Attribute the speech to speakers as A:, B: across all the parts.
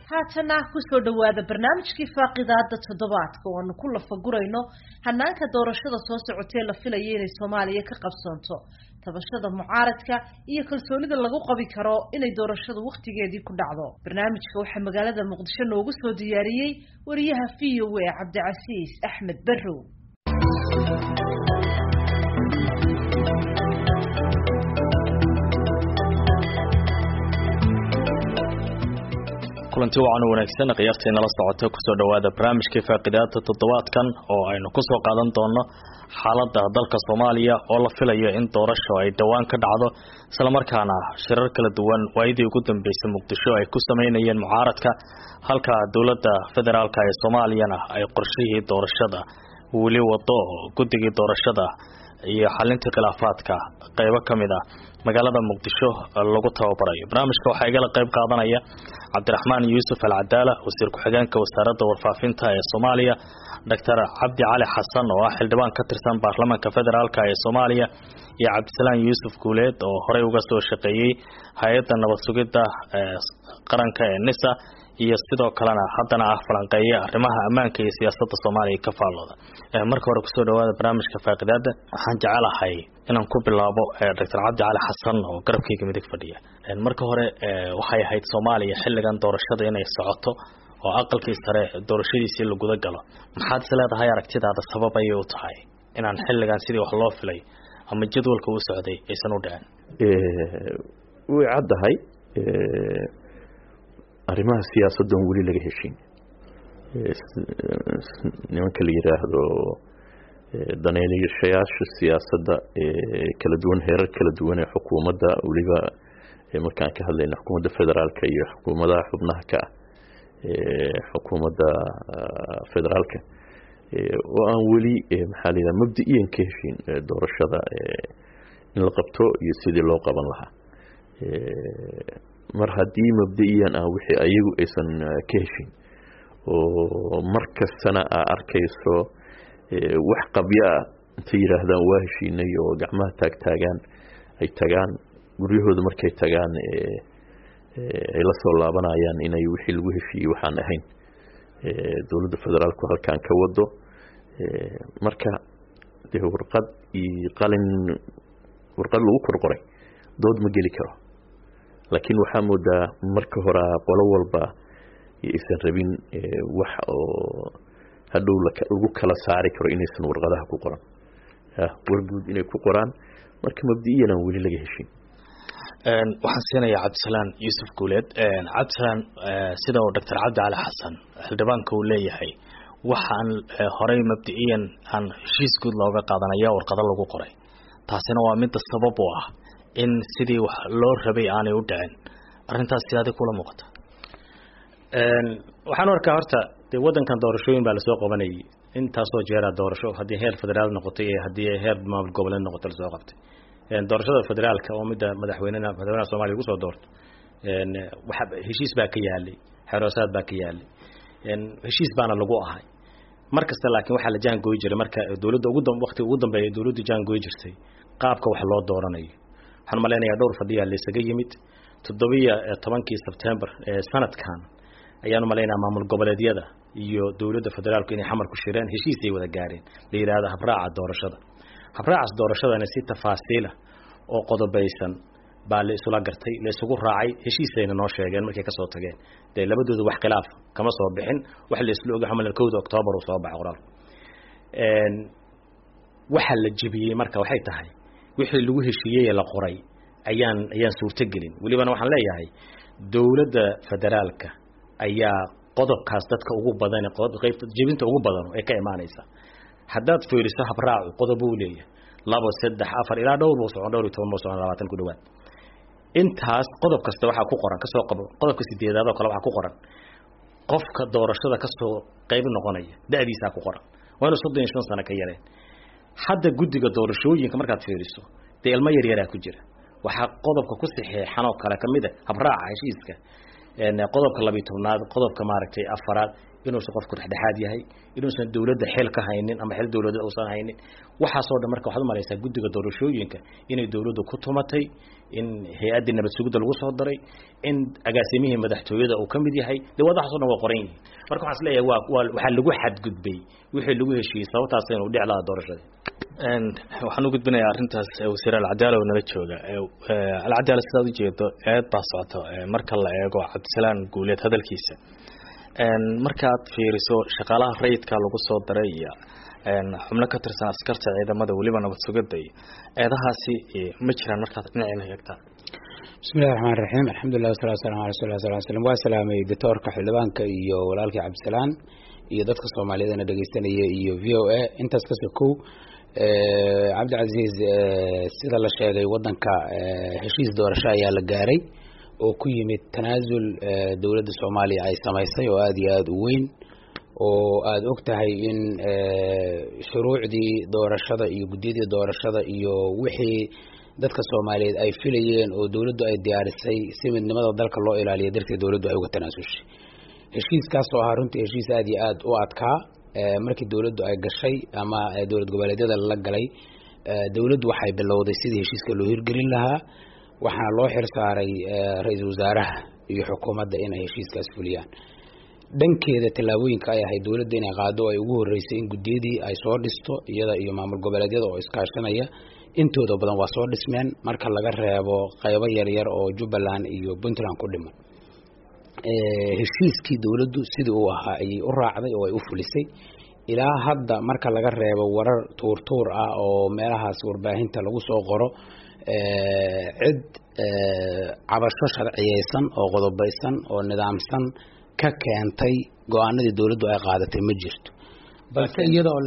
A: haatana ku soo dhawaada barnaamijkii faaqidaada toddobaadka oo aanu ku lafagurayno hanaanka doorashada soo socotay la filayay inay Soomaaliya ka qabsanto tabashada mucaaradka iyo kalsoonida lagu qabi karo inay doorashadu waqtigeedii ku dhacdo. Barnaamijka waxa magaalada Muqdisho noogu soo diyaariyay wariyaha VOA Cabdicasiis Axmed Barrow.
B: kulanti wacan wanaagsan qiyaastii la socota ku soo dhawaada barnaamijka faaqidaada toddobaadkan oo aynu ku soo qaadan doono xaaladda dalka Soomaaliya oo la filayo in doorasho ay dhawaan ka dhacdo isla markaana shirar kala duwan waayidii ugu dambeysay Muqdisho ay ku sameynayeen mucaaradka halka dawladda federaalka ee Soomaaliyana ay qorshihii doorashada wali wado guddiga doorashada iyo xalinta khilaafaadka qaybo kamid ah magaalada Muqdisho lagu tababarayo. Barnaamijka waxa ay qayb qaadanaya Cabdiraxmaan Yuusuf Al-Cadaala wasiir ku-xigeenka wasaaradda warfaafinta ee Soomaaliya, Dr. Cabdi Cali Xasan oo ah xildhibaan ka tirsan baarlamaanka federaalka ee Soomaaliya, iyo Cabdisalaan Yuusuf Guuleed oo horey uga soo shaqeeyay hay'adda nabad sugidda qaranka ee NISA iyo sidoo kalena haddana ah falanqeeya arrimaha ammaanka iyo siyaasadda Soomaaliya ka faalooda. Marka hore ku soo dhawaada barnaamijka faaqidaada waxaan jecelahay inaan ku bilaabo Dr. Cabdi Cali Xasan oo garabkayga midig fadhiya. Marka hore waxay ahayd Soomaaliya xilligan doorashada inay socoto oo aqalkii sare doorashadiisii la guda galo. Maxaad isleedahay aragtidaada sabab ay u tahay inaan xilligan sidii wax loo filay ama jadwalka uu socday aysan u dhicin?
C: way caddahay arrimaha siyaasadda wali laga heshin nimanka la yiraahdo daneeyayaasha siyaasadda kala duwan heerar kala duwan ee xukuumadda waliba markaan ka hadlayno xukuumadda federaalka iyo xukuumadaha xubnaha ka xukuumadda federaalka oo aan wali maxaa la yiraahdaa mabda'iyan ka heshin doorashada in la qabto iyo sidii loo qaban lahaa. mar haddii mabda'iyan wixii ayagu aysan ka heshin oo markastana arkayso wax qabya inta yiraahdaan waa heshiinay oo gacmaha taagtaagaan ay tagaan guryahooda markay tagaan ay la soo laabanayaan inay wixii lagu heshiiyay waxaan ahayn dawladda federaalku halkaan ka wado marka warqad iyo qalin warqad lagu korqoray dood ma geli karo. laakiin waxaa moodaa marka hore qolo walba aysan rabin wax oo hadhow lagu kala saari karo inaysan warqadaha ku qoran warguud inay ku qoraan marka mabda'iyan aan weli laga heshin.
B: waxaan siinayaa Cabdisalaan Yuusuf Guuleed. Cabdisalaan sida uu Dr. Cabdi Cali Xasan xildhibaanka uu leeyahay waxaan horey mabda'iyan aan heshiis guud looga qaadanaya warqado lagu qoray, taasina waa mid sabab u ah in sidii wax loo rabay aanay u dhicin. arrintaas sidaad kula muuqata?
D: waxaan arkaa horta wadankan doorashooyin baa la soo qabanayay intaasoo jeera doorasho haddii heer federaal noqotay iyo haddii heer maamul goboleed noqotay la soo qabtay. doorashada federaalka oo midda madaxweynaha Soomaaliya ugu soo doorto waxa heshiis baa ka yaalay, xaroosaad baa ka yaalay, heshiis baana lagu ahay markasta. laakiin waxa la jaan gooy jiray marka dawladda waqti ugu dambeeyay dawladdu jaan gooy jirtay qaabka wax loo dooranayo. waxaan maleynayaa dhowr fadhiya la isaga yimid 17 September sanadkan ayaan maleynayaa maamul goboleedyada iyo dawladda federaalku inay xamar ku shireen heshiis ay wada gaareen la yiraahdo habraaca doorashada. habraaca doorashadana si tafaasiil oo qodobaysan baa la isula gartay, la isugu raacay, heshiisayna noo sheegeen markay ka soo tageen. labadoodu wax khilaaf kama soo bixin, wax la isla ogahay 1 October oo soo baxay qoraal. waxa la jibiyay marka waxay tahay wixii lagu heshiiyay la qoray ayaan suurta gelin. walibana waxaan leeyahay dawladda federaalka ayaa qodobkaas dadka ugu badan qaybta jibinta ugu badan ee ka imaanaysa. haddaad fiiriso habraacu qodob uu leeyahay 2 3 4 ilaa dhowr soo 20 ku dhawaad. intaas qodob kasta waxa ku qoran kasoo qabo qodobka 8aad oo kale waxa ku qoran qofka doorashada ka soo qayb noqonaya da'diisa ku qoran waana 35 sano ka yareen. hadda guddiga doorashooyinka markaad fiiriso ilmo yar yar ku jira waxa qodobka ku saxeexan oo kale kamid ah habraaca heshiiska qodobka 12aad qodobka maaragtay afaraad inuu qofku dhexdhexaad yahay inuusan dawladda xil ka haynin ama xil dawladda uusan haynin waxa soo dhan marka waxaad malaysaa guddiga doorashooyinka inay dawladdu ku tumatay in hay'adda nabad sugidda lagu soo daray in agaasimihii madaxtooyada uu kamid yahay wadax soo dhan waa qoran yihiin marka waxaan isleeyahay waxa lagu xadgudbay wixii lagu heshiiyay sababtaas inuu dhici lahaa doorashada
B: waxaan u gudbinayaa arrintaas wasiir Al-Cadaala oo nala jooga Al-Cadaala sidaad u jeedo eed baa socota marka la eego Cabdisalaan Guuleed hadalkiisa markaad fiiriso shaqaalaha rayidka lagu soo daray iyo xubno ka tirsan askarta ciidamada waliba nabad sugidda eedahaasi ma jiraan markaad dhinacina eegtaan
E: bismillaahir rahmaanir rahiim alxamdulillaah wasalaatu wasalaamu calaa rasuulillaah sallallahu alayhi wasallam waa salaamay doctorka xildhibaanka iyo walaalkii Cabdisalaan iyo dadka Soomaaliyeed dhageysanaya iyo VOA intaas ka soo kow Cabdicaziz sida la sheegay wadanka heshiis doorasho ayaa la gaaray oo ku yimid tanaasul dawladda Soomaaliya ay samaysay oo aad iyo aad u weyn oo aad ogtahay in shuruucdii doorashada iyo guddiyada doorashada iyo wixii dadka Soomaaliyeed ay filayeen oo dawladdu ay diyaarisay si midnimada dalka loo ilaaliyo darteed dawladdu ay uga tanaasushay heshiiskaas oo ahaa runtii heshiis aad iyo aad u adkaa markii dawladdu ay gashay ama dawlad goboleedyada la galay dawladdu waxay bilowday sidii heshiiska loo hirgelin lahaa waxaana loo xirsaaray ra'iisul wasaaraha iyo xukuumadda inay heshiiskaas fuliyaan dhankeeda tallaabooyinka ay ahayd dawladda inay qaado ay ugu horeysay in guddiyadii ay soo dhisto iyada iyo maamul goboleedyada oo iskaashanaya intooda badan waa soo dhismeen marka laga reebo qaybo yaryar oo Jubbaland iyo Puntland ku dhiman heshiiskii dawladdu sidii uu ahaa ay u raacday oo ay u fulisay ilaa hadda marka laga reebo warar tuur ah oo meelahaas warbaahinta lagu soo qoro cid cabasho sharciyeysan oo qodobaysan oo nidaamsan ka keentay go'aanadii dawladdu ay qaadatay ma jirto balse iyadoo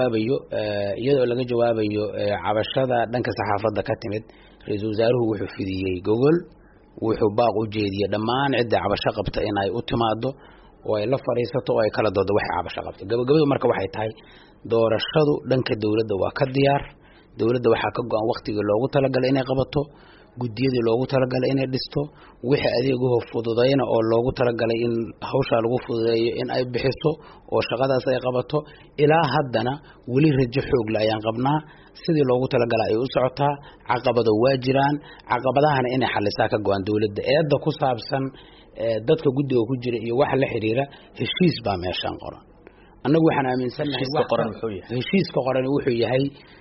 E: laga jawaabayo cabashada dhanka saxaafadda ka timid ra'iisul wasaaruhu wuxuu fidiyay gogol wuxuu baaq u jeediyay dhammaan cidda cabasho qabta in ay u timaado oo ay la fariisato oo ay kala doodo waxa cabasho qabta gabagabadu marka waxay tahay doorashadu dhanka dawladda waa ka diyaar dawladda waxa ka go'an waqtiga loogu talagalay inay qabato guddiyada loogu talagalay inay dhisto wixii adeeguhu fududayna oo loogu talagalay in hawsha lagu fududeeyo in ay bixiso oo shaqadaas ay qabato ilaa haddana wali rajo xoog la ayaan qabnaa sidii loogu talagalay ay u socotaa caqabado waa jiraan caqabadahana inay xalisaa ka go'an dawladda eedda ku saabsan dadka guddiga ku jira iyo waxa la xiriira heshiis baa meeshan qoran annagu waxaan aaminsanahay heshiiska qoran wuxuu yahay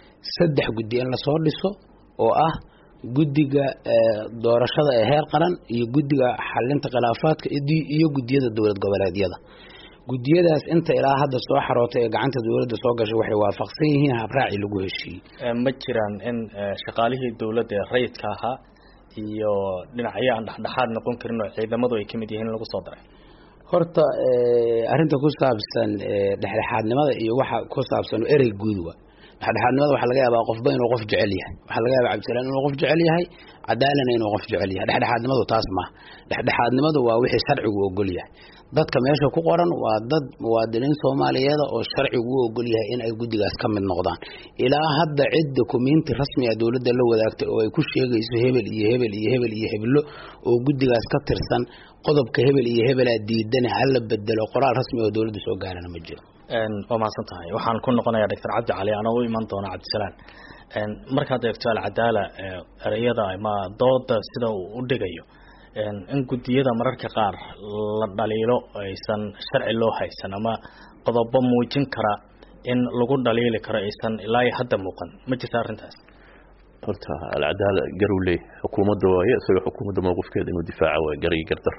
E: 3 guddi in la soo dhiso oo ah guddiga doorashada ee heer qaran iyo guddiga xalinta khilaafaadka iyo guddiyada dawlad goboleedyada guddiyadaas inta ilaa hadda soo xarootay ee gacanta dawladda soo gashay waxay waafaqsan yihiin habraaci lagu heshiiyey
B: ma jiraan in shaqaalihii dawladda ee rayidka ahaa iyo dhinacyo aan dhexdhexaad noqon karin oo ciidamadu ay kamid yihiin lagu soo daray
E: horta arrinta ku saabsan dhexdhexaadnimada iyo waxa ku saabsan erey guud waa dhexdhexaadnimada waxa laga yaabaa qofba inuu qof jecel yahay waxa laga yaabaa Cabdisalaan inuu qof jecel yahay Cadaalana inuu qof jecel yahay dhexdhexaadnimadu taas ma dhexdhexaadnimadu waa wixii sharcigu ogol yahay dadka meesha ku qoran waa dad muwaadiniin Soomaaliyeed oo sharcigu ogol yahay in ay guddigaas ka mid noqdaan ilaa hadda cid dokumenti rasmi ah dawladda la wadaagtay oo ay ku sheegayso hebel iyo hebel iyo hebel iyo heblo oo guddigaas ka tirsan qodobka hebel iyo hebel diidan hal la bedelo qoraal rasmi oo dawladdu soo gaarana ma jiro
B: oo maasan tahay waxaan ku noqonayaa Dr. Cabdi Cali ana u iman doona Cabdisalaan markaad eegto Al-Cadaala erayada ama dooda sida uu u dhigayo in guddiyada mararka qaar la dhaliilo aysan sharci loo haysan ama qodobo muujin kara in lagu dhaliili karo aysan ilaa hadda muuqan ma jirta arrintaas
C: horta Al-Cadaala garule xukuumadda waaye isaga xukuumadda mowqifkeeda inuu difaaco waa garay gardar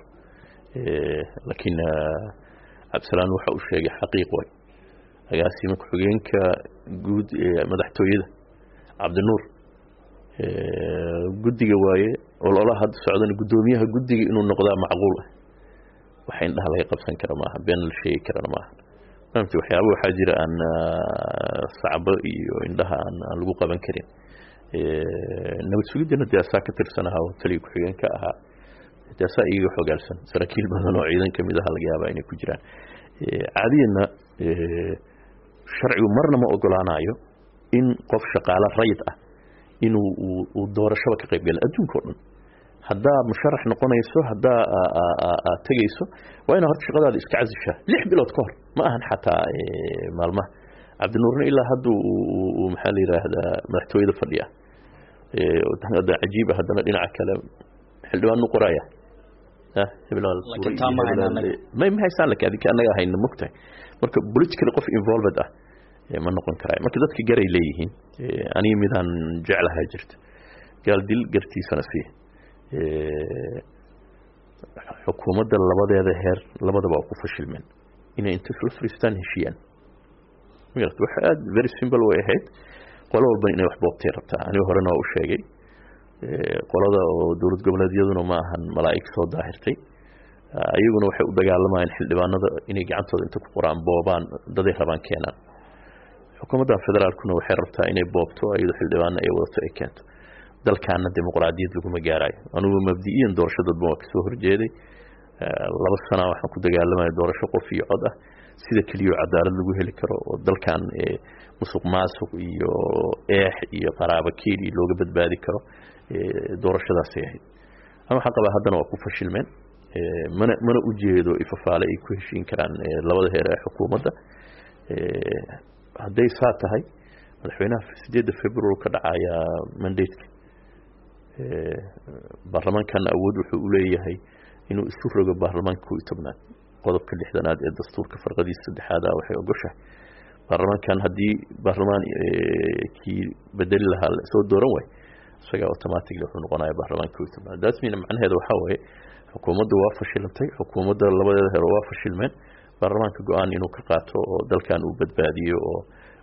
C: laakiin Cabdisalaan waxa uu sheegay xaqiiq way agaasima ku-xigeenka guud ee madaxtooyada Cabdinuur guddiga waaye ololaha hadda socdana guddoomiyaha guddiga inuu noqdaa macquul ah waxa indhaha laga qabsan kara maaha been la sheegi karana maaha maanta waxyaabo waxaa jira aan sacbo iyo indhaha aan lagu qaban karin nabad sugidana daasaa ka tirsanaha oo taliya ku-xigeenka ahaa daasaa iyaga xogaalsan saraakiil badan oo ciidan kamid ah laga yaabaa inay ku jiraan caadiyana sharcigu marna ma ogolaanayo in qof shaqaale rayid ah inuu doorashada ka qayb galo adduunka oo dhan haddaa musharax noqonayso haddaa tagayso waa inaad horta shaqadaada iska casishaa 6 bilood ka hor ma ahan xataa maalmaha cabdinuurna ilaa hadduu maxaa la yiraahdaa madaxtooyada fadhiya hada cajiib haddana dhinaca kale xildhibaanu qoraya ma haysaan laka adinka annaga hayna mogtahay marka politically qof involved ma noqon karaa marka dadka garay leeyihiin aniga midaan jeclahay jirta gaal dil gartiisana si xukuumadda labadeeda heer labadaba ku fashilmeen inay inta isla fariistaan heshiiyaan waxa aad very simple way ahayd qolo walba inay wax boobtay rabtaa aniga horena u sheegay qolada oo dawlad goboleedyaduna ma ahan malaa'ig soo daahirtay ayaguna waxay u dagaalamayaan xildhibaanada inay gacantooda inta ku qoraan boobaan daday rabaan keenaan xukuumadda federaalkuna waxay rabtaa inay boobto ayadoo xildhibaano ay wadato ay keento dalkaana dimuqraadiyad laguma gaarayo anugu mabdi'iyan doorashadooda waa kasoo horjeeday 2 sano waxaan ku dagaalamay doorasho qof iyo cod sida kaliya cadaalad lagu heli karo oo dalkan musuq maasuq iyo iyo qaraabo keeli looga badbaadi karo doorashadaas ay ahayd ama waxa qaba haddana waa ku fashilmeen mana u jeedo ifafaale ay ku heshiin karaan labada heer ee xukuumadda hadday saa tahay madaxweynaha 8 February ka dhacaya mandate baarlamaankan awood wuxuu u leeyahay inuu isu rogo baarlamaanka 11aad qodobka 6aad ee dastuurka farqadiisa 3aad waxay ogoshahay baarlamaankan hadii baarlamaan kii bedeli lahaa soo dooran way isaga automatically wuxuu noqonayaa baarlamaanka 11aad taas macnaheedu waxa weeye xukuumaddu waa fashilantay xukuumadda labadeeda heer waa fashilmeen baarlamaanka go'aan inuu ka qaato oo dalkan uu badbaadiyo oo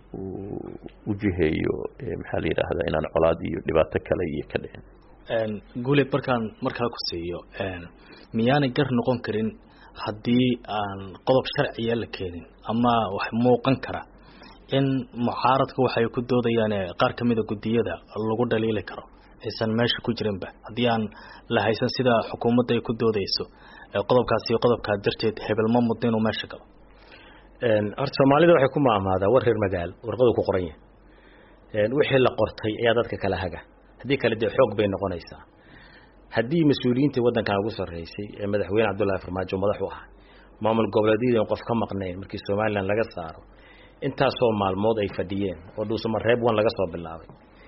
C: u jiheeyo maxaa la yiraahdaa inaan colaad iyo dhibaato kale iyo ka dhicin
B: guulay markaa ku siiyo miyaanay gar noqon karin haddii aan qodob sharciya la keenin ama wax muuqan kara in mucaaradka waxay ku doodayaan qaar kamid ah gudiyada lagu dhaliili karo aysan meesha ku jirinba haddii aan la haysan sida xukuumadda ay ku doodayso qodobkaasi iyo qodobka darteed hebel ma muddo inuu meesha galo
D: horta Soomaalida waxay ku maamaadaa war reer magaal warqadu ku qoran yahay wixii la qortay ayaa dadka kala haga hadii kale de xoog bay noqonaysaa haddii mas'uuliyiinta waddanka ugu sareysay ee madaxweyne Cabdullaahi Farmaajo madax u ahaa maamul goboleedyada qof ka maqneen markii Soomaaliland laga saaro intaas oo maalmood ay fadhiyeen oo dhuusama reeb wan laga soo bilaabay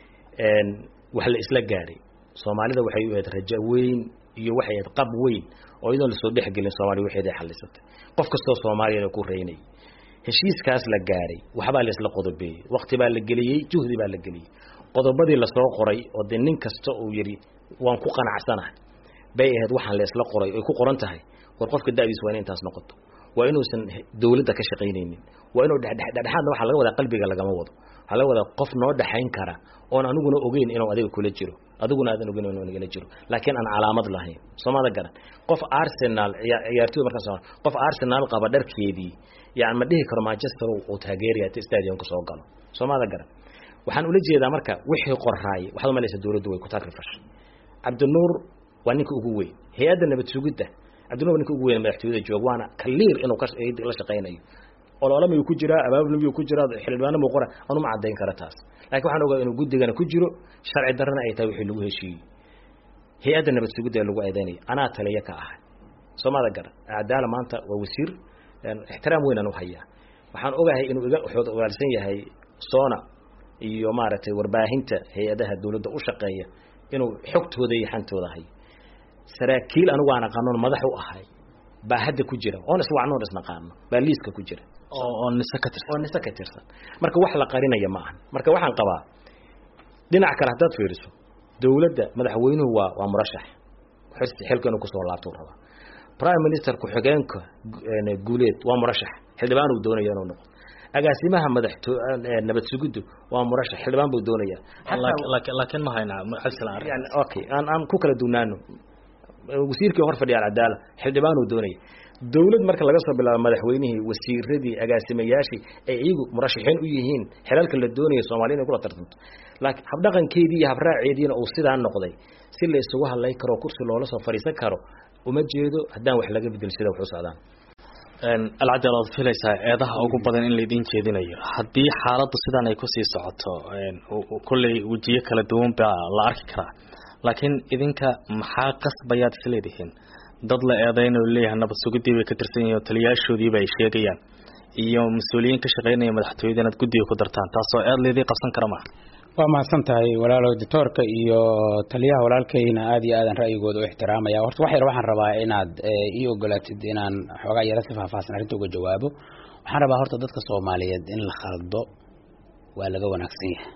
D: wax la isla gaaray Soomaalida waxay u ahayd rajo weyn iyo waxay ahayd qab weyn oo iyadoo la soo dhexgelin Soomaaliya waxay xalisatay qof kastoo Soomaaliya ku reynay heshiiskaas la gaaray waxba la isla qodobeeyay waqti baa la geliyay juhdi baa la geliyay qodobadii la soo qoray oo nin kasta uu yiri waan ku qanacsanahay bay ahayd waxaan la isla qoray oo ku qoran tahay war qofka daadiis waa intaas noqoto waa inuusan dawladda ka shaqeynaynin waa inuu dhexdhexaadna waxa laga wadaa qalbiga lagama wado waxa laga wadaa qof noo dhaxayn kara oo aniguna ogeyn inuu adiga kula jiro adiguna aadan ogeyn inuu aniga jiro laakiin aan calaamad lahayn Soomaalida garan qof Arsenal ciyaartoy markaas qof Arsenal qaba dharkeedii yaan ma dhihi karo Manchester oo taageeraya stadium ka soo galo Soomaalida garan waxaan ula jeedaa marka wixii qorraay waxa ma leeyahay dawladdu way ku taakrifash Cabdinuur waa ninka ugu weyn hay'adda nabad sugidda Cabdinuur ninka ugu weyn madaxtooyada joogwaana kaliir inuu ka la shaqeynayo ololama ku jira abaabulmi ku jira xildhibaano mu qora anu ma cadeyn kara taas laakiin waxaan ogaa inuu guddigana ku jiro sharci darrana ay tahay wixii lagu heshiiyay hay'adda nabad sugidda lagu eedeynay ana taliya ka ah Soomaalida garan cadaalad maanta waa wasiir ixtiraam weyn anu hayaa waxaan ogahay inuu iga waalsan yahay soona iyo maaragtay warbaahinta hay'adaha dawladda u shaqeeya inuu xogtooda iyo xantooda hay saraakiil anigu aan aqoon madax u ahay baa hadda ku jira oo iswacnoon isnaqaano baa liiska ku jira
B: oo nisa ka tirsan
D: marka wax la qarinaya ma ahan marka waxaan qabaa dhinac kale hadaad fiiriso dawladda madaxweynuhu waa murashax xilkan ku soo laabto raba prime minister ku xigeenka guuleed waa murashax xildhibaan uu doonayo inuu noqdo agaasimaha nabad sugiddu waa murashax xildhibaan buu doonaya
B: laakiin ma hayna
D: yani okay aan ku kala duunaano wasiirkii hor fadhiya cadaalad xildhibaan uu doonaya dawlad marka laga soo bilaabo madaxweynihii wasiiradii agaasimayaashii ay iyagu murashaxiin u yihiin xilalka la doonayo Soomaaliya inay kula tartanto laakiin habdhaqankeedii iyo habraaceediina uu sidaan noqday si la isugu hadlay karo kursi loola soo fariisan karo uma jeedo haddaan wax laga bedel sida wax u socdaan
B: alcadaalad filaysaa eedaha ugu badan in la idin jeedinayo haddii xaaladdu sidan ay ku sii socoto kulley wajiyo kala duwan baa la arki karaa laakiin idinka maxaa qasbayaad isleedihiin dad la eedeyn oo leeyahay nabad sugidii bay ka tirsan yihiin taliyaashoodii bay sheegayaan iyo mas'uuliyiin ka shaqeynaya madaxtooyada inaad guddiga ku dartaan taasoo aad leedii qabsan kara ma
E: waa mahadsan tahay walaalow doctorka iyo taliyaha walaalkayna aad iyo aadan ra'yigooda u ixtiraamaya horta waxaan rabaa inaad ii ogolaatid inaan xoogaa yara si faahfaahsan arrinta uga jawaabo waxaan rabaa horta dadka Soomaaliyeed in la khaldo waa laga wanaagsan yahay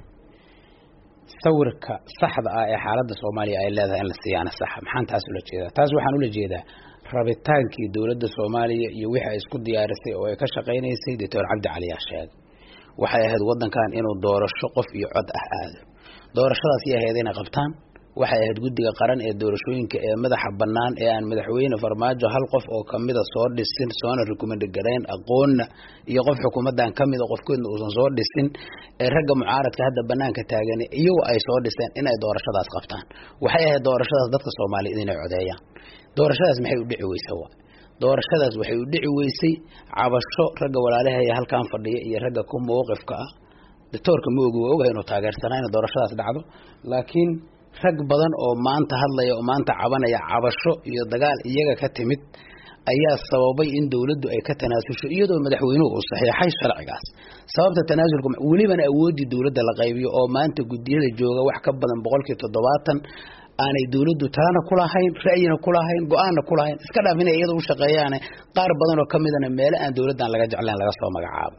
E: sawirka saxda ah ee xaaladda Soomaaliya ay leedahay in la siiyana sax maxaan taas ula jeedaa taas waxaan ula jeedaa rabitaankii dawladda Soomaaliya iyo wixii ay isku diyaarisay oo ay ka shaqeynaysay Dr. Cabdi Cali Sheekh waxay ahayd wadankan inuu doorasho qof iyo cod ah aado doorashadaas ay ahayd inay qabtaan waxay ahayd guddiga qaran ee doorashooyinka ee madaxa bannaan ee aan madaxweyne Farmaajo hal qof oo kamida soo dhisin soona recommend gareyn aqoonna iyo qof xukuumadan kamida qofkoodna uusan soo dhisin ee ragga mucaaradka hadda banaanka taagan iyagu ay soo dhiseen inay doorashadaas qabtaan waxay ahayd doorashadaas dadka Soomaaliyeed inay codeeyaan doorashadaas maxay u dhici weysay doorashadaas waxay u dhici weysay cabasho ragga walaalaha ee halkaan fadhiya iyo ragga ku mowqifka ah doctorka ma ogahay inuu taageersanaa in doorashadaas dhacdo laakiin rag badan oo maanta hadlaya oo maanta cabanaya cabasho iyo dagaal iyaga ka timid ayaa sababay in dawladdu ay ka tanaasusho iyadoo madaxweynuhu uu saxiixay sharcigaas sababta tanaasulku welibana awoodii dawladda la qaybiyo oo maanta gudiyada jooga wax ka badan 70% aanay dawladdu taana ku lahayn ra'yina ku lahayn go'aanna ku lahayn iska dhaaf inay iyada u shaqeeyaan qaar badan oo kamidana meel aan dawladdan laga jeclaan laga soo magacaabo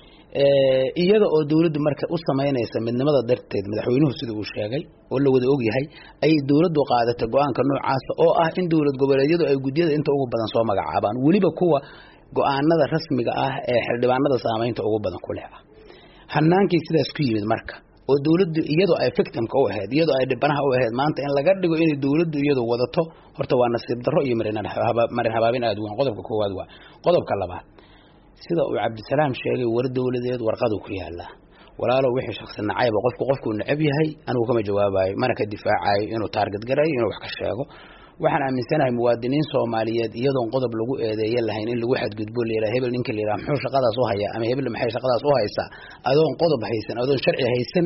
E: iyada oo dawladdu marka u sameynaysa midnimada darteed madaxweynuhu sida uu sheegay oo la wada og yahay ay dawladdu qaadatay go'aanka noocaas oo ah in dawlad goboleedyadu ay gudiyada inta ugu badan soo magacaabaan waliba kuwa go'aanada rasmiga ah ee xildhibaanada saameynta ugu badan ku leh hanaankii sidaas ku yimid marka oo dawladdu iyadoo ay victimka u ahayd iyadoo ay dhibanaha u ahayd maanta in laga dhigo in dawladdu iyadu wadato horta waa nasiib darro iyo marin habaabin aad weyn qodobka koowaad waa qodobka labaad sida uu Cabdisalaam sheegay war dawladeed warqad ku yaala walaalo wixii shakhsi nacayb qofku nacab yahay anigu kama jawaabayo mana ka difaacayo inuu target garay inuu wax ka sheego waxaan aaminsanahay muwaadiniin Soomaaliyeed iyadoo qodob lagu eedeeyay lahayn in lagu xadgudbo leeyahay hebel ninka leeyahay muxuu shaqadaas u haya ama hebel maxay shaqadaas u haysaa adoon qodob haysan adoon sharci haysan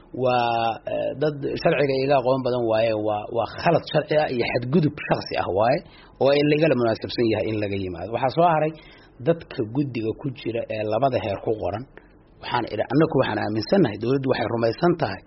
E: waa dad sharciga iga aqoon badan waaye waa khalad sharci ah iyo xadgudub shakhsi ah waaye oo ay laga munaasabsan yahay in laga yimaado waxa soo haray dadka guddiga ku jira ee labada heer ku qoran annagu waxaan aaminsanahay dawladdu waxay rumaysan tahay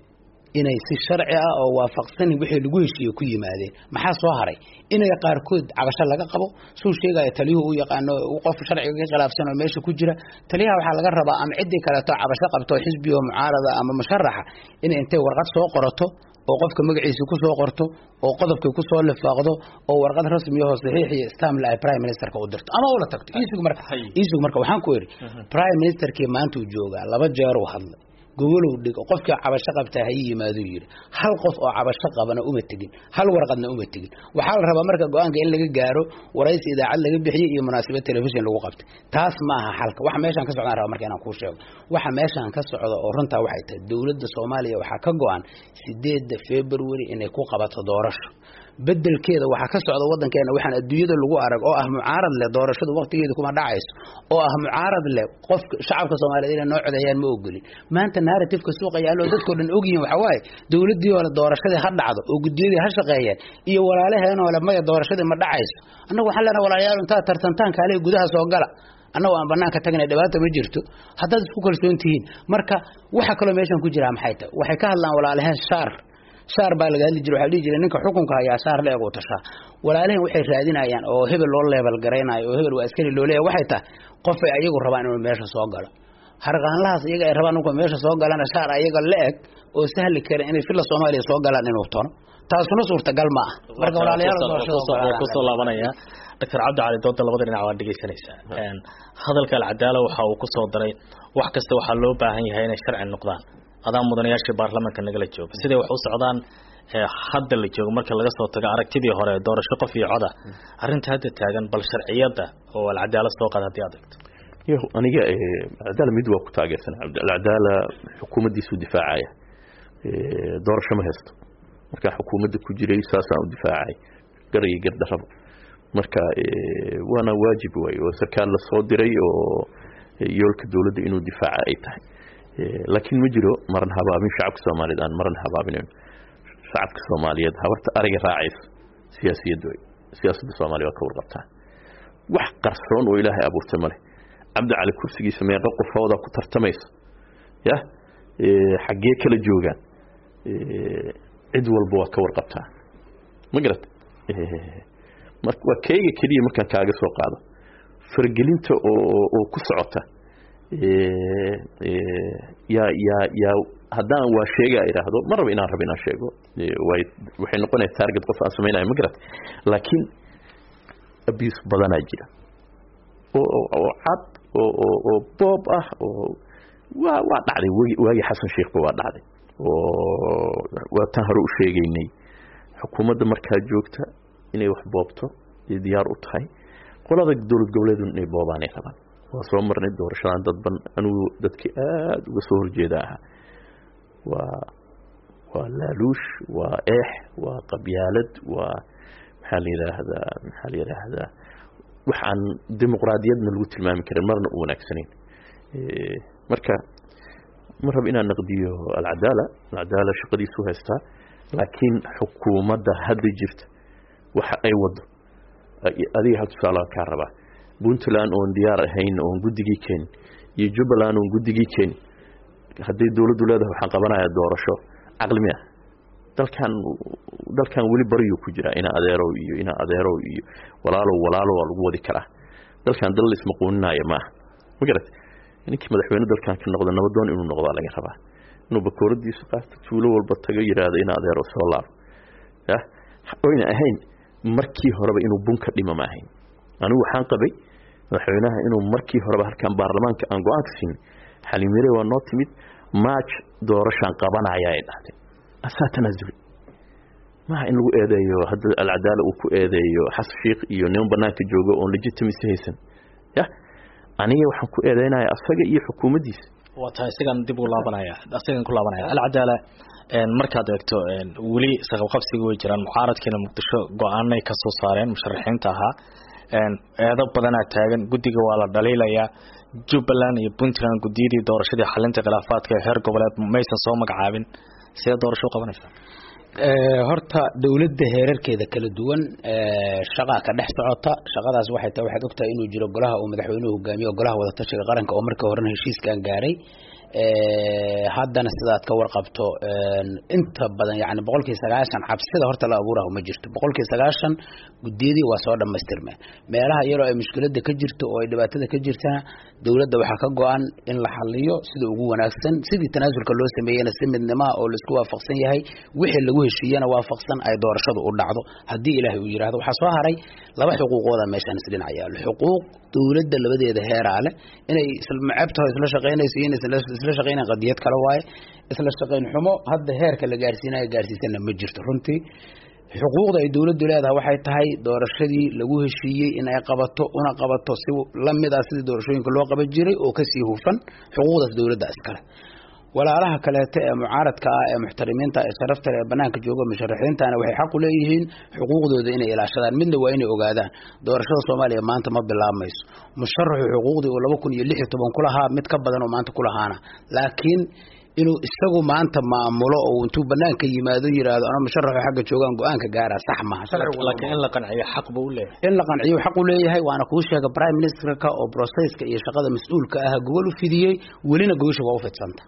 E: inay si sharci ah oo waafaqsan wixii lagu heshiiyay ku yimaadeen maxaa soo haray inay qaarkood cabasho laga qabo soo sheegay taliyuhu uu yaqaano qof sharciga ka khilaafsan oo meesha ku jira taliyaha waxa laga rabaa ama cid kale oo cabasho qabto xisbiyo mucaarada ama musharaxa in intay warqad soo qorato oo qofka magaciisa ku soo qorto oo qodobka ku soo lifaaqdo oo warqad rasmi ah oo saxiix iyo stamp la prime ministerka u dirto ama ula tagto isugu marka waxaan ku yiri prime ministerkii maanta uu jooga laba jeer uu hadlay gobolow dhigo qofka cabasho qabta hay yimaado yiri hal qof oo cabasho qabana uma tagin hal warqadna uma tagin waxa la rabaa marka go'aanka in laga gaaro waraysi idaacad laga bixiyo iyo munaasabad television lagu qabtay taas ma aha halka waxa meeshan ka socdaan rabaa marka inaan ku sheego waxa meeshan ka socdo oo runta waxay tahay dawladda Soomaaliya waxa ka go'an 8 February inay ku qabato doorasho bedelkeeda waxa ka socda wadankeena waxaan adduunyada lagu arag oo ah mucaarad leh doorashada waqtigeeda kuma dhacayso oo ah mucaarad leh qof shacabka Soomaaliyeed inay noo codeeyaan ma ogolin maanta narrative-ka suuqa yaalo dadku dhan ogyihiin waxa waaye dawladdii wala doorashada ha dhacdo oo gudiyada ha shaqeeyaan iyo walaalaheena wala ma doorashada ma dhacayso annagu waxaan leenahay walaalayaal inta tartantaan kale gudaha soo gala annagu aan banaanka tagnay dhibaato ma jirto haddaad isku kalsoon tihiin marka waxa kale meeshan ku jira maxay tahay waxay ka hadlaan walaalaheen shaar baa laga hadli jiray waxa dhigi jiray ninka xukunka haya shaar la eego tasha walaalaheen waxay raadinayaan oo hebel loo level gareynayo oo hebel waa askari loo leeyahay waxay tahay qof ay ayagu rabaan inuu meesha soo galo harqaanlahaas iyaga ay rabaan inuu meesha soo galana shaar ayaga la eeg oo sahli kara inay filla Soomaaliya soo galaan inuu tono taasuna suurtagal ma ah marka walaalayaal
B: ku soo laabanaya Dr. Cabdi Cali dooda labada dhinac waa dhageysanaysaa hadalka cadaalad waxa uu ku soo daray wax kasta waxa loo baahan yahay inay sharci noqdaan adaan mudanayaasha baarlamaanka nagala jooga sidee wax u socdaan hadda la joogo marka laga soo tago aragtidii hore doorasho qof iyo cod arinta hadda taagan bal sharciyada oo cadaalad soo qaad hadii aad
C: eegto aniga cadaalad mid waa ku taageersan cadaalad xukuumaddiisu difaacaya doorasho ma haysto marka xukuumadda ku jiray saasaan u difaacay garay gardarraba marka waana waajib way oo sarkaal la soo diray oo yoolka dawladda inuu difaaca ay tahay laakiin ma jiro maran habaabin shacabka Soomaaliyeed aan maran habaabinayn shacabka Soomaaliyeed habarta ariga raacaysa siyaasadda Soomaaliya waa ka warqabtaa wax qarsoon oo Ilaahay abuurtay male Cabdi Cali kursigiisa meeqa qofooda ku tartamaysa ya xagee kala joogaan cid walba waa ka warqabtaa ma garat marka waa kayga kaliya markaan kaaga soo qaado fargelinta oo ku socota ya haddaan waa sheega iraahdo ma rabo inaan sheego waxay noqonaysaa target qof aan sameeyay ma garat laakiin abuse badan jira oo cad oo bob ah oo waa dhacday waagi Xasan Sheekh waa dhacday oo waa tan hore u sheegaynay xukuumadda markaa joogta inay wax boobto diyaar u tahay qolada dawlad goboleedu inay boobaan ay rabaan waa soo marnay doorashada dadban anigu dadkii aad uga soo horjeeda ah waa laaluush waa waa qabyaalad waa maxaa la yiraahdaa waxaan dimuqraadiyadna lagu tilmaami karin marna u wanaagsaneyn marka ma rabo inaan naqdiyo alcadaala shaqadiisu haystaa laakiin xukuumadda hadda jirta waxa ay wado adiga hal tusaale ka raba Puntland oo diyaar ahayn oo guddigii keen iyo Jubbaland oo guddigii keen haddii dawladdu leedahay waxaan qabanayaa doorasho aqli ma dalkan wali bariyo ku jira ina adeero iyo walaalo lagu wadi karaa dalkan dal isma qooninayo ma garat ninkii madaxweyne dalkan ka noqdo nabadoon inuu noqdo laga rabaa inuu bakooradiisa qaato tuulo walba tago yiraahdo ina adeero soo laab oyna ahayn markii horeba inuu bunka dhima ma ahayn anigu waxaan qabay madaxweynaha inuu markii horeba halkan baarlamaanka aan go'aan ka siin xaliimire waa noo timid match doorashan qabanaya ay dhahtay asaatanazul ma in lagu eedeeyo hadda alcadaala uu ku eedeeyo Xasan Sheekh iyo nin banaanka jooga oo legitimacy haysan aniga waxaan ku eedeynaa asaga iyo xukuumaddiisa
B: waa tahay isagan dib u laabanaya alcadaala markaad eegto wali saqabqabsiga way jiraan mucaaradkiina Muqdisho go'aanay ka soo saareen musharaxiinta ahaa eedo badan taagan guddiga waa la dhaliilaya Jubbaland iyo Puntland gudiyadii doorashadii xalinta khilaafaadka heer goboleed maysan soo magacaabin sida doorasho qabanaysaa
E: horta dawladda heerarkeeda kala duwan shaqa ka dhex socota shaqadaas waxay tahay waxaad ogtahay inuu jiro golaha oo madaxweynuhu hogaamiyo golaha wada tashiga qaranka oo markii horena heshiiskan gaaray haddana sidaad ka warqabto inta badan yani 90% xabsida horta la abuurayo ma jirto 90% gudiyadii waa soo dhameystirmeen meelaha yaro ay mushkilada ka jirto oo ay dhibaatada ka jirtana dawladda waxa ka go'an in la xalliyo sida ugu wanaagsan sidii tanaasulka loo sameeyay si midnimo oo la isku waafaqsan yahay wixii lagu heshiiyana waafaqsan ay doorashadu u dhacdo hadii Ilaahay uu yiraahdo waxa soo haray laba xuquuqooda meeshan isdhinacaya xuquuq dawladda labadeeda heeraale inay isla macabtahay isla shaqeynayso isla shaqeynaa qadiyad kala waaye isla shaqeyn xumo hadda heerka la gaarsiisana ma jirto runtii xuquuqda ay dawladdu leedahay waxay tahay doorashadii lagu heshiiyay in ay qabato si la mid ah sidii doorashooyinka loo qaban jiray oo ka sii hufan xuquuqdaas dawladda iskale walaalaha kaleete ee mucaaradka ah ee muxtarimiinta ee sharafta ee banaanka jooga musharaxiintana waxay xaq u leeyihiin xuquuqdooda inay ilaashadaan midna waa inay ogaadaan doorashada Soomaaliya maanta ma bilaabmayso musharaxu xuquuqdii oo 2016 ku lahaa mid ka badan oo maanta ku lahaana laakiin inuu isagu maanta maamulo oo intuu banaanka yimaado yiraahdo ana musharaxu xagga joogan go'aanka gaara sax ma
B: laakiin in la qanciyo xaq buu leeyahay
E: in la qanciyo xaq u leeyahay waana ku sheega prime ministerka oo processka iyo shaqada mas'uulka ah gobol u fidiyay walina gobosha waa u fidsanta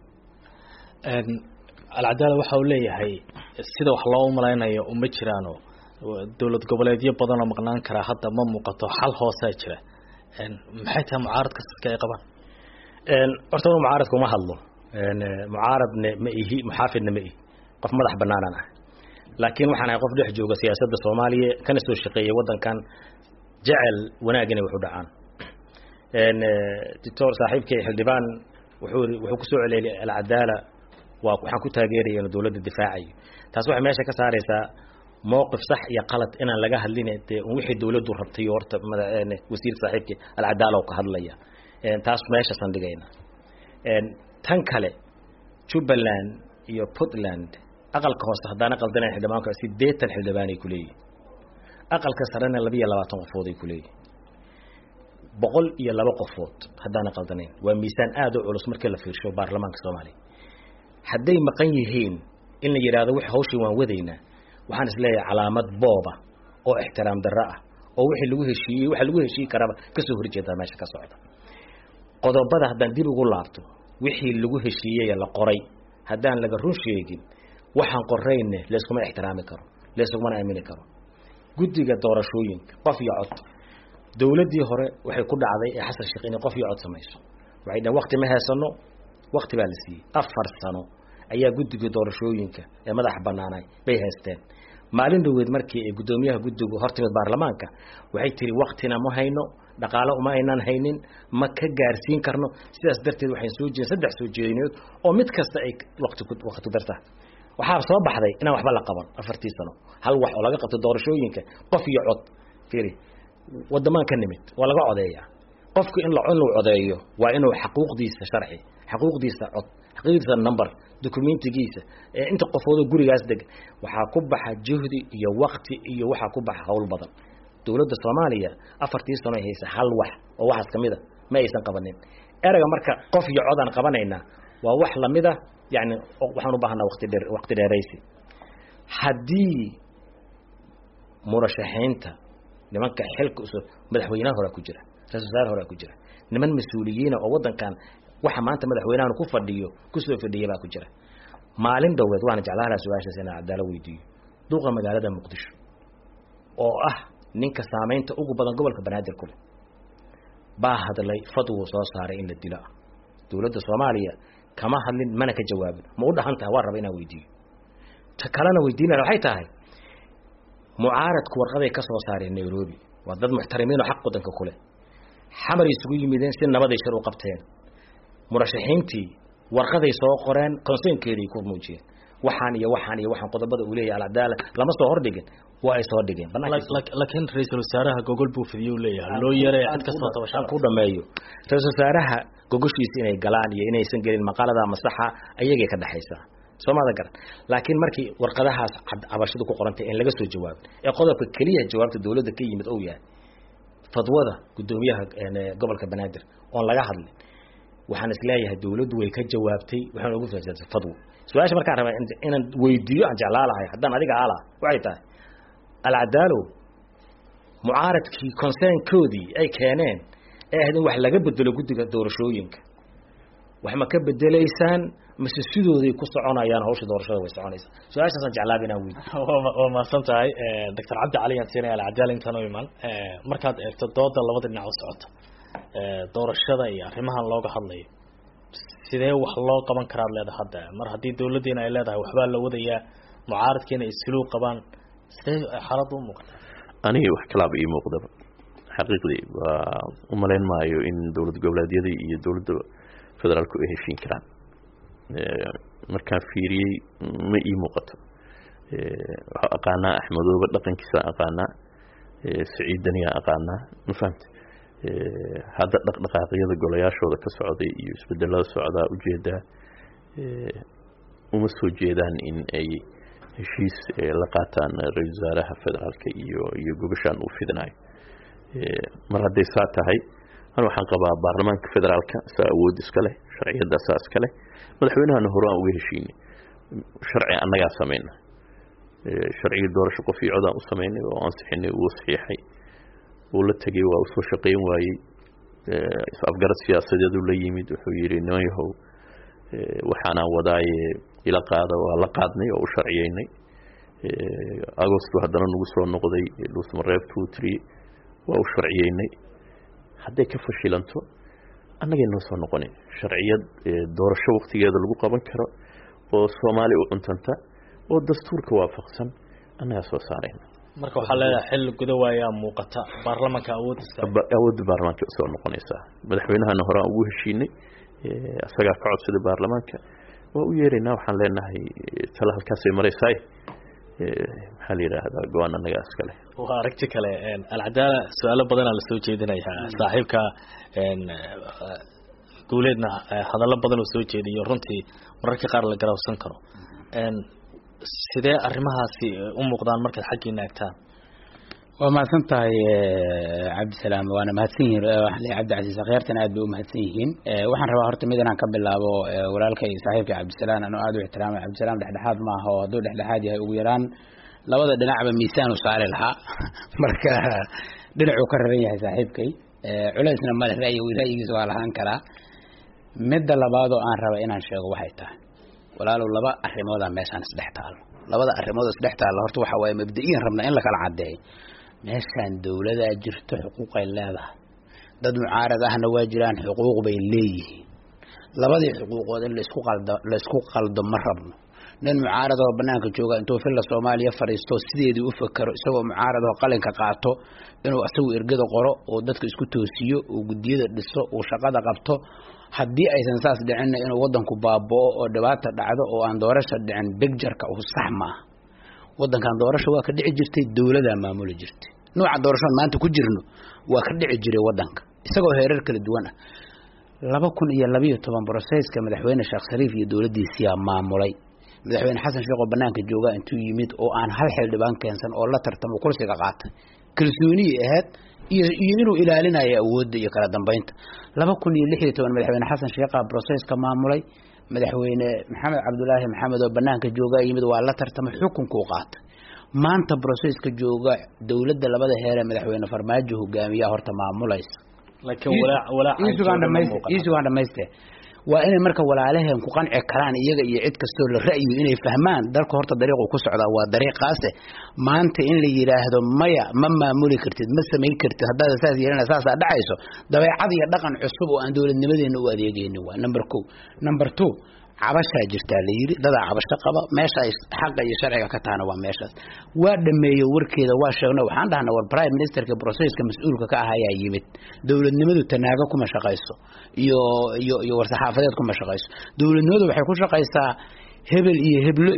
B: alcadaala waxa uu leeyahay sida wax loo malaynayo uma jiraano dawlad goboleedyo badan oo maqnaan kara hadda ma muuqato xal hoose jira maxay tahay mucaaradka sidka ay qabaan
D: horta mucaaradku ma hadlo mucaaradna ma ihi muxaafidna ma ihi qof madax banaanana laakiin waxaan ahay qof dhex jooga siyaasadda Soomaaliya kana soo shaqeeyay wadankan jecel wanaagina wuxuu dhacaan dictor saaxiibkay xildhibaan wuxuu ku soo celiyay alcadaala waxaan ku taageerayaa dawladda difaaciyo taas waxay meesha ka saaraysaa mowqif sax iyo qalad inaan laga hadlinay wixii dawladdu rabtay horta wasiir saaxiibkii alcadaala oo ka hadlaya taas meesha sandhigayna tan kale Jubbaland iyo Puntland aqalka hoose hadana qaldanay xildhibaanka 80 xildhibaan ay ku leeyihiin aqalka sarena 22 qofood ay ku leeyihiin 102 qofood hadana qaldanay waa miisaan aad u culus markii la fiirsho baarlamaanka Soomaaliya hadday maqan yihiin in la yiraahdo wax hawshii waan wadaynaa waxaan isleeyahay calaamad booba oo ixtiraam darro ah oo wixii lagu heshiiyey waxa lagu heshiiyey karaba ka soo horjeeda meesha ka socda qodobada haddaan dib ugu laabto wixii lagu heshiiyey la qoray haddaan laga run sheegin waxaan qorrayne leeskuma ixtiraami karo leeskuma aamini karo guddiga doorashooyinka qof iyo cod dawladii hore waxay ku dhacday ee xasan sheekh in qof iyo cod sameeyso waxay dhahan waqti ma heesano waqti baa la siiyey 4 sano ayaa guddiga doorashooyinka ee madax banaanay bay haysteen maalin dhaweed markii ay gudoomiyaha guddigu hortimid baarlamaanka waxay tiri waqtina ma hayno dhaqaale uma aynan haynin ma ka gaarsiin karno sidaas darteed waxay soo jeedin 3 soo jeedinood oo mid kasta ay waqti darta waxa soo baxday inaan waxba la qaban 4 sano hal wax oo laga qabto doorashooyinka qof iyo cod fiiri wadamaan ka nimid waa laga codeeyaa qofku in la codeeyo waa inuu xuquuqdiisa sharci xuquuqdiisa cod xaqiiqdiisa number documentigiisa inta qofoodo gurigaas deg waxa ku baxa juhdi iyo waqti iyo waxa ku baxa hawl badan dawladda Soomaaliya 4 sano haysa hal wax oo waxas kamida ma aysan qabanin eraga marka qof iyo cod aan qabanayna waa wax lamida yani waxaan u baahnaa waqti dheeraysi hadii murashaxiinta nimanka xilka madaxweynaha hore ku jira ra'iisul wasaare hore ku jira niman mas'uuliyiin oo wadankan waxa maanta madaxweynaha ku fadhiyo ku soo fadhiya baa ku jira maalin dhaweed waan jeclahay su'aashaas inaan cadaalad weydiiyo duqa magaalada Muqdisho oo ah ninka saameynta ugu badan gobolka Banaadir ku leh baa hadlay fadwo soo saaray in la dilo dawladda Soomaaliya kama hadlin mana ka jawaabin ma u dhahantaa waa raba inaan weydiiyo ta kalena weydiinaa waxay tahay mucaaradku warqaday ka soo saareen Nairobi waa dad muxtarimiin oo xaq wadanka ku leh xamar isugu yimideen si nabad ay shir u qabteen murashaxiintii warqaday soo qoreen konsenkeedii ku muujiyeen waxaan qodobada uu leeyahay al-cadaalad lama soo hordhigin waa ay soo dhigeen
B: laakiin ra'iisul wasaaraha gogol buu fidiyay leeyahay loo yaray cid kasta tabashan
D: ku dhameeyo ra'iisul wasaaraha gogoshiisa inay galaan iyo inaysan gelin maqaalada masaxa ayagay ka dhaxaysaa Soomaalida garan laakiin markii warqadahaas cabashadu ku qorantay in laga soo jawaabin ee qodobka kaliya jawaabta dawladda ka yimid oo yahay fadwada gudoomiyaha gobolka Banaadir oo laga hadlay waxaan isleeyahay dawladdu way ka jawaabtay waxaan ugu faahfaahsan fadwo su'aasha markaan rabaa inaan weydiiyo aan jeclaalahay haddaan adiga ala waxay tahay al-cadaalad mucaaradkii concern-koodii ay keeneen ee hadin wax laga bedelo guddiga doorashooyinka wax ma ka bedelaysaan mise sidooday ku soconayaan hawsha doorashada way soconaysaa su'aashaas aan jeclaa inaan weydiiyo
B: waa maasan tahay Dr. Cabdi Cali aan siinay al-cadaalad intaan oo iman markaad eegto dooda labada dhinac oo socota doorashada iyo arrimahan looga hadlayo sidee wax loo qaban karaa leedahay hadda mar hadii dawladdeena ay leedahay waxba la wadayaa mucaaradkeena ay siluu qabaan sidee xaaladu u muuqataa
C: aniga wax kala ii muuqdaba xaqiiqdii waa u maleyn maayo in dawlad goboleedyada iyo dawladda federaalku ay heshiin karaan markaan fiiriyay ma ii muuqato waxa aqaanaa Axmedooba dhaqankiisa aqaanaa Saciidaniya aqaanaa ma fahamtay hadda dhaqdhaqaaqyada golayaashooda ka socday iyo isbedelada socdaa u jeedaa uma soo jeedaan in ay heshiis la qaataan ra'iisul wasaaraha federaalka iyo gobashan uu fidinayo mar hadday saa tahay waxaan qabaa baarlamaanka federaalka saa awood iska leh sharciyada asaas kale madaxweynaha hore aan uga heshiinay sharci annaga sameeyna sharci doorasho qof iyo cod aan u sameeynay oo aan sixinay uu saxiixay oo la tagay waa soo shaqeyn waayay afgarad siyaasadeed uu la yimid wuxuu yiri nooyahow waxaana wadaay ila qaada waa la qaadnay oo sharciyeynay agosto haddana nagu soo noqday Luusmareeb 2-3 waa u sharciyeynay hadday ka fashilanto annaga inoo soo noqonin sharciyad doorasho waqtigeeda lagu qaban karo oo Soomaali u cuntanta oo dastuurka waafaqsan annaga soo saarayna
B: marka waxa leeyahay xil gudawaaya muuqata baarlamaanka
C: awood baarlamaanka soo noqonaysa madaxweynaha hore ugu heshiinay asaga ka codsaday baarlamaanka waa u yeeraynaa waxaan leenahay tala halkaas ay maraysaa maxaa la yiraahdaa go'aan anaga iskale
B: waa aragti kale al-cadaalad su'aalo badan la soo jeedinayaa saaxiibka guuleedna hadallo badan oo soo jeediyo runtii mararka qaar la garawsan karo sidee arrimahaasi u muuqdaan marka xaqiina agtaan
E: وما سنتهي عبد السلام وأنا مهتسين عبد العزيز غيرتنا عبد مهتسين وحن ربا هرت ميدان عن قبل لابو ولالك صاحبك عبد السلام أنا أدعو احترام عبد السلام لحد ما هو دول لحد ويران لوضع دلعب ميسان وصار لها مركا دلع وكررية صاحبك علينا ما الرأي ورأي سؤال هنكرا مد لبعضه أن ربا إن شيء وحيته ولا لو لبا أحرمودا ماشان سدحتال لبا أحرمودا سدحتال هرت وحوي مبدئيا ربنا إن لك العدي ماشان دولة جرت حقوق الله ضد معارضة احنا واجران حقوق بين ليه لبدي حقوق اللي اسكو قلد مربنا نن معارضة وبنانك جوجا انتو في الصوماليا فريستو سيدي وفكروا سوى معارضة وقلنك قاعته انو اسوي ارقده قرأ وددك اسكو توسيو وقديدة دسو وشقادة قبطو haddii aysan saas dhicin inuu wadanku baaboo oo dhibaato dhacdo oo aan doorasho dhicin bigjarka uu sax ma wadankan doorasho waa ka dhici jirtay dawladda maamuli jirtay nooca doorasho maanta ku jirno waa ka dhici jiray wadanka isagoo heerar kala duwan ah 2012 processka madaxweyne Sheekh Shariif iyo dawladdiisa maamulay madaxweyne Xasan Sheekh oo banaanka jooga intuu yimid oo aan hal xil dhibaan keensan oo la tartamo kursiga qaatay kalsooni ahayd iyo inuu ilaalinayo awoodda iyo kala dambeynta 2016 madaxweyne Xasan Sheekh processka maamulay madaxweyne Maxamed Cabdullaahi Maxamed oo banaanka jooga yimid waa la tartamo xukunka uu qaatay maanta processka jooga dawladda labada heer ee madaxweyne Farmaajo hogaamiya horta maamulaysa
B: laakiin walaa
E: isugaan dhamaystay waa inay marka walaalaheen ku qanci karaan iyaga iyo cid kastoo la ra'yiyo inay fahmaan dalka horta dariiqo ku socda waa dariiqaas maanta in la yiraahdo maya ma maamuli kartid ma sameey kartid hadda saas yeelana saas dhacayso dabeecad iyo dhaqan cusub oo aan dawladnimadeena u adeegayno waa number 1 number 2 cabasha jirta la yiri dad cabasho qaba meesha xaq iyo sharciga ka taana waa meeshaas waa dhameeyo warkeeda waa sheegnay waxaan dhahnaa war prime ministerka processka mas'uulka ka ahaa ayaa yimid dawladnimadu tanaaga kuma shaqayso iyo warsaxaafadeed kuma shaqayso dawladnimadu waxay ku shaqaysaa hebel iyo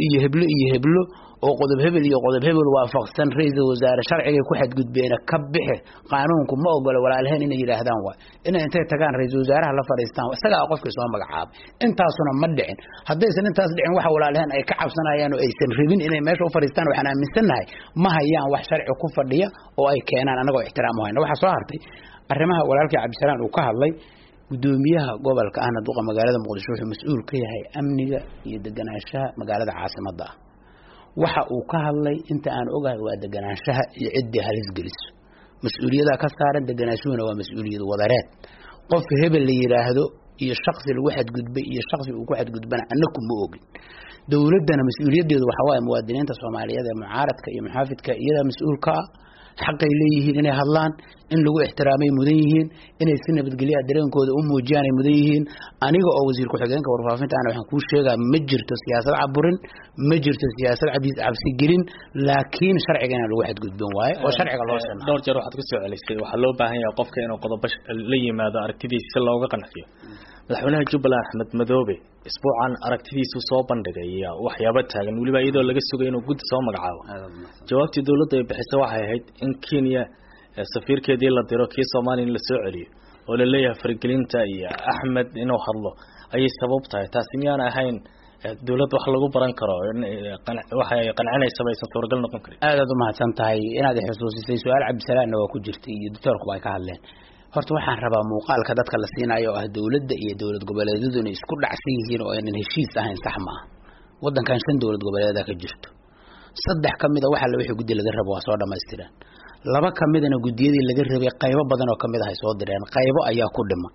E: heblo oo qodob hebel waafaqsan ra'iisul wasaare sharciga ku xadgudbeen ka bixi qaanuunku ma ogola walaalaheen inay yiraahdaan waa inay intay tagaan ra'iisul wasaaraha la fariistaan isaga qofka soo magacaab intaasuna ma dhicin haddaysan intaas dhicin waxa walaalaheen ay ka cabsanayaan oo aysan rabin inay meesha u fariistaan waxaan aaminsanahay ma hayaan wax sharci ku fadhiya oo ay keenaan anagoo ixtiraam u hayna waxa soo hartay arrimaha walaalkii Cabdisalaam uu ka hadlay gudoomiyaha gobolka ahna duqa magaalada Muqdisho wuxuu mas'uul ka yahay amniga iyo deganaanshaha magaalada caasimadda waxa uu ka hadlay inta aan ogahay waa deganaanshaha iyo cidii halis geliso mas'uuliyada ka saaran deganaashuhuna waa mas'uuliyad wadareed qof hebel la yiraahdo iyo shakhsi lagu xadgudbay iyo shakhsi uu ku xadgudbana annagu ma ogin dawladana mas'uuliyadeedu waxa waaye muwaadiniinta Soomaaliyeed ee mucaaradka iyo muxaafidka iyada mas'uulka xaqay leeyihiin inay hadlaan in lagu ixtiraamay mudan yihiin inay si nabadgelyo dareenkooda u muujiyaan mudan yihiin aniga oo wasiir ku xigeenka warfaafinta aan waxaan ku sheegaa ma jirto siyaasad caburin ma jirto siyaasad cabsi gelin laakiin sharciga lagu xadgudbin waaye oo sharciga loo sameeyo
B: dhowr jeer waxaad ku soo celisay waxa loo baahan yahay qofka inuu qodobo la yimaado aragtidiisa si looga qanciyo madaxweynaha Jubbaland Axmed Madoobe isbuucan aragtidiisu soo bandhigay waxyaabo taagan waliba iyadoo laga sugay inuu gud soo magacaabo jawaabtii dawladda ay bixisay waxay ahayd in Kenya safiirkeedii la diro kii Soomaaliya la soo celiyo oo la leeyahay faragelinta iyo Axmed inuu hadlo ay sabab tahay taasi miyaan ahayn dawladda wax lagu baran karo waxay qancinaysaa baysan suuragal noqon karin
E: aad u mahadsan tahay inaad xusuusisay su'aal Cabdisalaam oo ku jirtay iyo doctorku ay ka hadleen horta waxaan rabaa muuqaalka dadka la siinayo oo ah dawladda iyo dawlad goboleedyadu inay isku dhacsan yihiin oo aanan heshiis ahayn sax ma wadankan 5 dawlad goboleed ka jirto 3 kamid ah waxa la wixii gudi laga rabo waa soo dhameystiraan 2 kamidna gudiyadii laga rabay qaybo badan oo kamid ah ay soo direen qaybo ayaa ku dhiman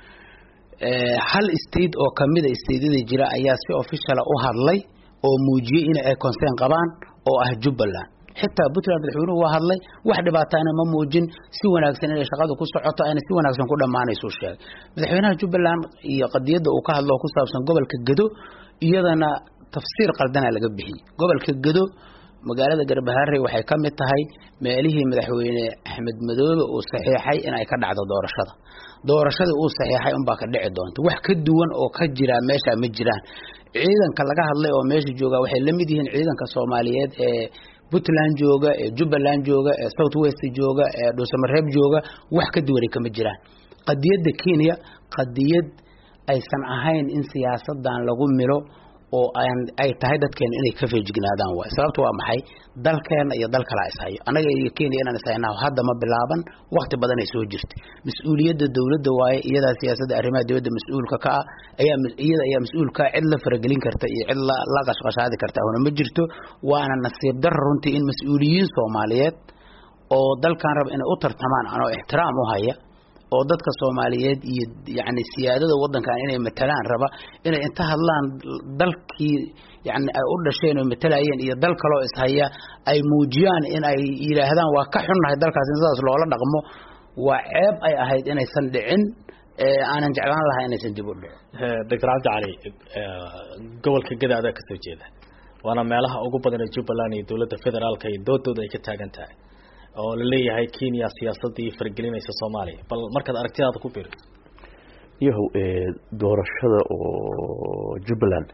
E: hal state oo kamid ah state-yada jira ayaa si official u hadlay oo muujiyay in ay concern qabaan oo ah Jubbaland حتى بطل مدحونه وهذا واحد باتانا ما موجين سوى ناقصين إلى شغله كوسع عطاء أنا سوى ناقصين كل ما أنا يسوي شيء مدحونه جبلان قد يد وكه الله كوسع بسن قبل كجدو يدنا تفسير قردنا على جبهه قبل كجدو مقالة قرب هاري وحكم التهاي ماليه مدحونه أحمد مدوب وصحيحي أنا يكرد على دور الشذا وصحيحي أم باكر دعدون وحكد دون أو كجرا ماشى مجران عيدا كلاجها الله وماشي جوجا وحي لم يدهن عيدا كصوماليات Puntland jooga Jubbaland jooga South West jooga Doosamareb jooga wax ka duwan kama jiraan qadiyada Kenya qadiyad aysan ahayn in siyaasadan lagu miro oo ay tahay dadkeena inay ka feejignaadaan waa sababtu waa maxay dalkeena iyo dal kala ishayo anaga iyo Kenya inaan ishaynaa hadda ma bilaaban waqti badan ay soo jirtay mas'uuliyadda dawladda waaye iyada siyaasadda arrimaha dawladda mas'uulka ka ayaa mas'uulka cid la faragelin karta iyo cid la qashqashaadi karta oo ma jirto waana nasiib dar runtii in mas'uuliyiin Soomaaliyeed oo dalkan rab inay u tartamaan anoo ixtiraam u haya oo dadka Soomaaliyeed iyo yaani siyaadada wadankan inay matalaan raba inay inta hadlaan dalkii yaani ay u dhasheen oo matalayeen iyo dal kale oo ishaya ay muujiyaan in ay yiraahdaan waa ka xunnahay dalkaas in sidaas loola dhaqmo waa ceeb ay ahayd inaysan dhicin aanan jeclaan lahaa inaysan dib u dhicin
B: Dr. Cabdi Cali gobolka Gadaada ka soo jeeda waana meelaha ugu badan ee Jubbaland iyo dawladda federaalka ay doodooda ay ka taagan tahay oo la leeyahay Kenya siyaasadii fargelinaysa Soomaaliya bal markaad aragtidaada ku biir
C: yahow doorashada oo Jubbaland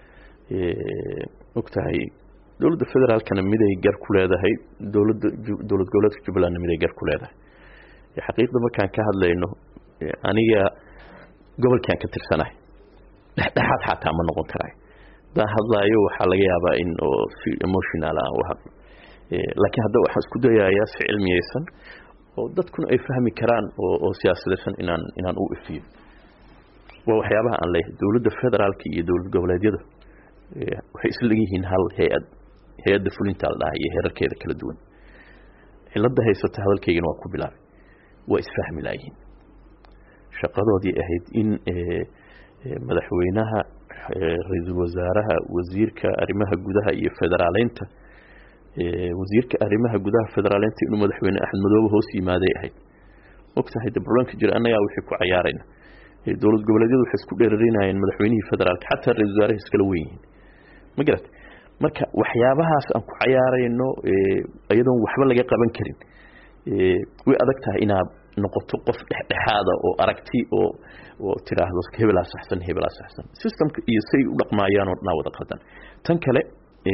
C: ogtahay dawladda federaalkana mid ay gar ku leedahay dawlad goboleedka Jubbaland mid ay gar ku leedahay xaqiiqda markaan ka hadlayno aniga gobolkan ka tirsanahay dhexdhexaad xataa ma noqon karay baa hadlayo waxa laga yaabaa in oo si emotional ah wax laakiin hadda waxa isku dayayaa si cilmiyeysan oo dadkuna ay fahmi karaan oo siyaasadaysan inaan u ifiyo waa waxyaabaha aan leeyahay dawladda federaalka iyo dawlad goboleedyada waxay isla leeyihiin hal hay'adda fulinta la dhahay heerarkeeda kala duwan cilada haysata hadalkeygana waa ku bilaabay waa isfahmi laayihiin shaqadoodii ahayd in madaxweynaha ra'iisul wasaaraha wasiirka arrimaha gudaha iyo federaaleynta wasiirka arrimaha gudaha federaaleynta inuu madaxweyne Axmed Madoobe hoos yimaaday ahayd ogtahay problemka jira anaga wixii ku ciyaarayna dawlad goboleedyadu waxay isku dheerarinayeen madaxweynihii federaalka xataa ra'iisul wasaaraha iskala weyn ma garat marka waxyaabahaas aan ku ciyaarayno ayadoon waxba laga qaban karin way adag tahay inaad noqoto qof dhexdhexaada oo aragti oo tiraahdo hebelaa saxsan systemka iyo say u dhaqmaayaan oo dhan wada qaldan tan kale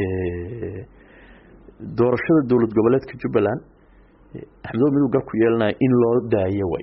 C: doorashada dawlad goboleedka Jubbaland Axmed Madoobe gar ku yeelanay in loo daayo way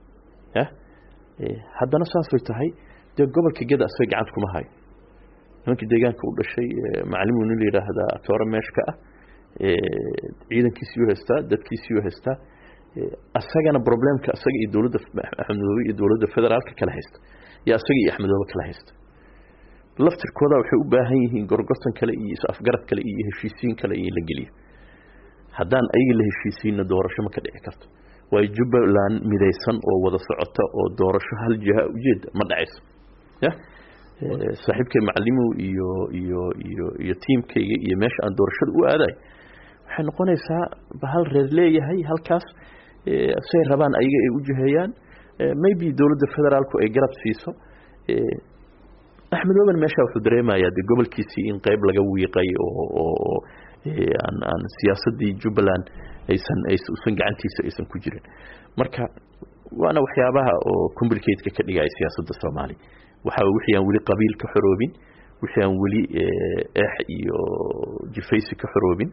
C: haddana saas way tahay de gobolka Gada asay gacanta kuma hayo ninkii deegaanka u dhashay macallimiin la yiraahdo Toora Meeshka ah ciidankiisii heesta dadkiisii heesta asagana problemka asaga iyo dawladda Axmed Madoobe iyo dawladda federaalka kala haysta ya asaga iyo Axmed Madoobe kala haysta laftirkooda waxay u baahan yihiin gorgortan kale iyo afgarad kale iyo heshiisiin kale iyo la geliyo haddaan ayaga la heshiisiinna doorasho ma ka dhici karto way Jubbaland midaysan oo wada socota oo doorasho hal jiha ujeed ma dhacayso saaxiibkay macallimo iyo teamkayga iyo meesha aan doorashada u aaday waxay noqonaysaa bahal reer leeyahay halkaas say rabaan ayaga ay u jiheeyaan maybe dawladda federaalku ay garab siiso Axmed Madoobe meesha wuxuu dareemayaa de gobolkiisii in qayb laga wiiqay oo aan siyaasadii Jubbaland aysan gacantiisa aysan ku jirin marka waana waxyaabaha oo complicated ka dhigay siyaasadda Soomaaliya waxa wixii aan wali qabiil ka xoroobin wixii aan wali iyo jifaysi ka xoroobin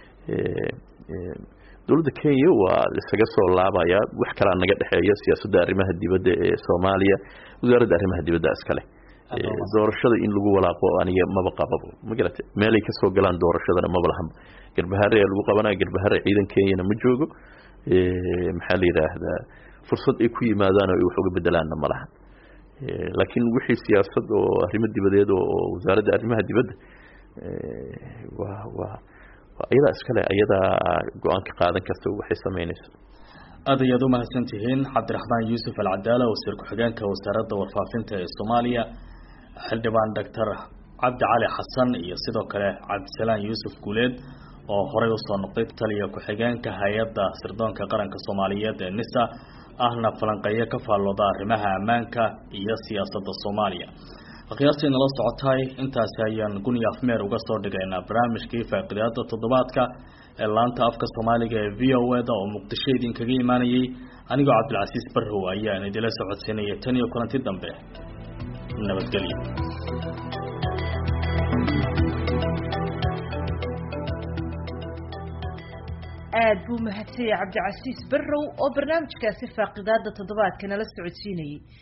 C: dawladda Kenya waa isaga soo laabaya wax kala naga dhaxeeyo siyaasadda arrimaha dibadda ee Soomaaliya wasaaradda arrimaha dibadda iskale doorashada in lagu walaaqo aniga maba qababo ma garatay meelay ka soo galaan doorashadana maba lahan garbahaare lagu qabanaa garbahaare ciidan Kenya ma joogo maxaa la yiraahdaa fursad ay ku yimaadaan oo wax uga bedelaana ma lahan laakiin wixii siyaasad oo arrimaha dibadeed oo wasaaradda arrimaha dibadda waa ayada iskale ayada go'aan ka qaadan karto waxay sameynaysaa
B: aad ayaad u mahadsantihiin Cabdiraxmaan Yuusuf Al-Cadaala wasiir ku-xigeenka wasaaradda warfaafinta ee Soomaaliya xildhibaan Dr. Cabdi Cali Xasan iyo sidoo kale Cabdisalaan Yuusuf Guuleed oo horey u soo noqday taliya ku-xigeenka hay'adda sirdoonka qaranka Soomaaliyeed ee NISA ahna falanqeeyo ka faallooda arrimaha ammaanka iyo siyaasadda Soomaaliya qiyaastii nala socotay intaas ayaan guniya afmeer uga soo dhigaynaa barnaamijkii faaqidaada toddobaadka ee laanta afka Soomaaliga ee VOA-da oo Muqdisho idinkaga imaanayay anigoo Cabdilcasiis Barrow ayaan idila socodsiinayay tan iyo kulanti dambe nabadgelyo
A: aad buu mahadsan yahay Cabdilcasiis Barrow oo barnaamijkaasi faaqidaada toddobaadka nala socodsiinayay